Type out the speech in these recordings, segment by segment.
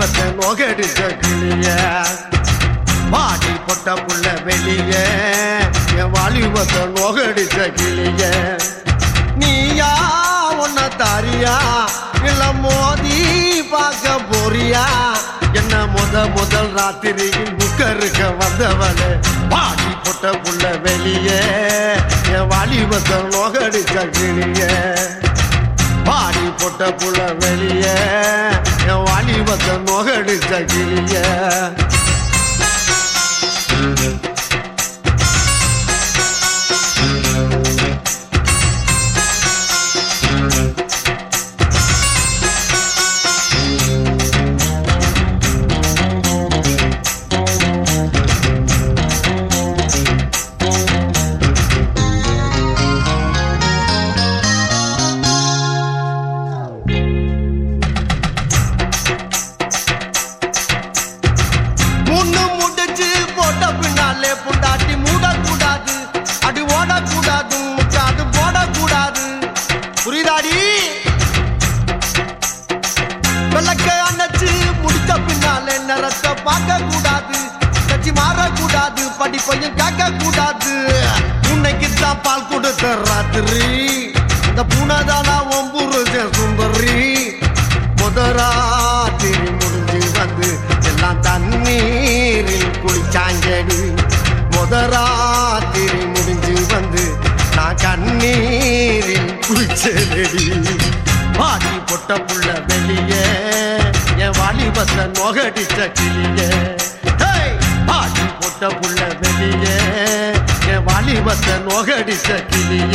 வாலிபத்தை நோகடிச்ச கிளிய பாடி பொட்ட புள்ள வெளிய என் வாலிபத்தை நோகடிச்ச கிளிய நீயா உன்ன தாரியா இல்ல மோதி பார்க்க போறியா என்ன முதல் ராத்திரியில் புக்கருக்க வந்தவனே பாடி பொட்ட புள்ள வெளிய என் வாலிபத்தை நோகடிச்ச கிளிய பாடி பொட்ட புள்ள வெளிய என் வாலிபத்தை நோகடிச்ச கிளிய புண்டாட்டி மூடக்கூடாது அடி ஓடக்கூடாது முக்காது போடக்கூடாது புரியுதாடி விளக்க அணைச்சு முடிச்ச பின்னாலே நிறத்தை பார்க்க கூடாது கட்சி மாறக்கூடாது படிப்பையும் கேட்க கூடாது உன்னைக்குத்தான் பால் கொடுத்த ராத்திரி இந்த பூனைதானா ஒம்புருஜ சுந்தரி முதராத்திரி முடிஞ்சு வந்து எல்லாம் தண்ணீரில் குளிச்சாங்கடி முதராத்திரி முடிஞ்சு வந்து நான் கண்ணீரில் குளிச்சேடி பாடி பொட்ட புள்ள வெளிய என் வாலிபத்தை நோகடிச்ச கிளிய பாடி பொட்ட புள்ள வெளிய என் வாலிபத்தை நோகடிச்ச கிளிய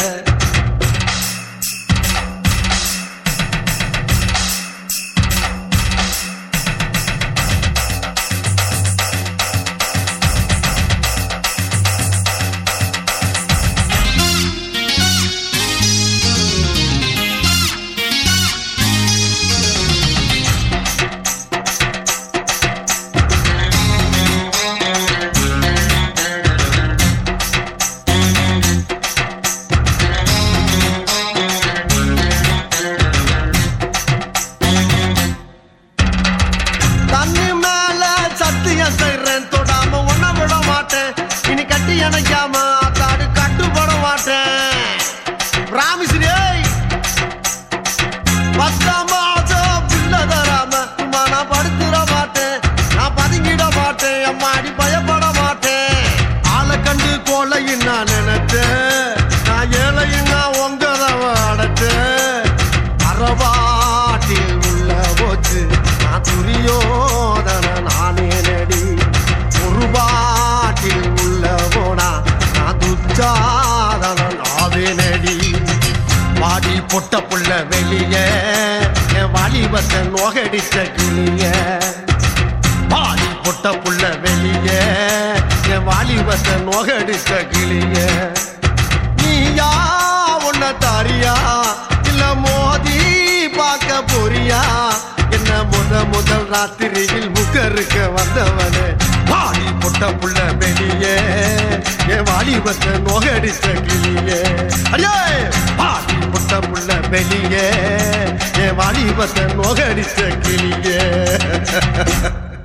தொடாம ஒன்ன விட மாட்டேன் இனி கட்டி அணைக்காம அத்தாடு கட்டுப்பட மாட்டேன் ராமிஸ்ரீ 10 மாசம் பிள்ளை தராம சும்மா நான் படுத்துட மாட்டேன் நான் பதுங்கிட மாட்டேன் அம்மாடி பயப்பட மாட்டேன் ஆளை கண்டு கோலையும் நான் நினைச்சேன் நான் ஏழையும் நான் உங்கதவ அடைச்சேன் அறவாட்டில் உள்ள போச்சு நான் துரியோதன நானே நடி ஒரு பாட்டில் உள்ள போனா நான் துச்சாதன நாவே நடி பாடி பொட்ட புள்ள வெளிய என் வாலிபத்தை நோகடிச்ச கிளிய பாடி பொட்ட புள்ள வெளிய என் வாலிபத்தை நோகடிச்ச கிளிய நீயா உன்ன தாரியா இல்ல மோதி பார்க்க போறியா என்ன முதல் ராத்திரியில் முகருக்க வந்தவனே பாடி பொட்ட புள்ள வெளிய என் வாலிபத்தை நோகடிச்ச கிளிய அடே பாடி பொட்ட புள்ள வெளிய என் வாலிபத்தை நோகடிச்ச கிளிய